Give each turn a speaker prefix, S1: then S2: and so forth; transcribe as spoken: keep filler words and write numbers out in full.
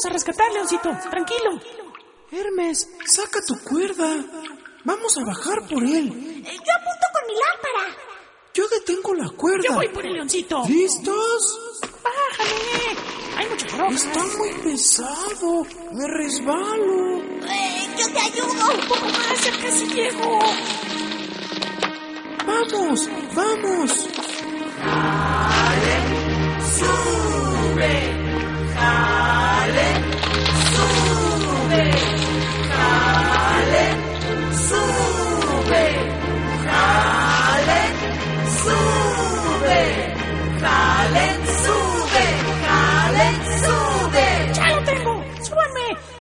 S1: a rescatar, Leoncito. Tranquilo.
S2: Hermes, saca tu cuerda. Vamos a bajar por él.
S3: Yo apunto con mi lámpara.
S2: Yo detengo la cuerda.
S1: Yo voy por el Leoncito.
S2: ¿Listos?
S1: Bájame. Hay mucha ropa.
S2: Está muy pesado. Me resbalo.
S3: Eh, yo te ayudo.
S1: Un poco más, ya casi llego.
S2: ¡Vamos! ¡Vamos!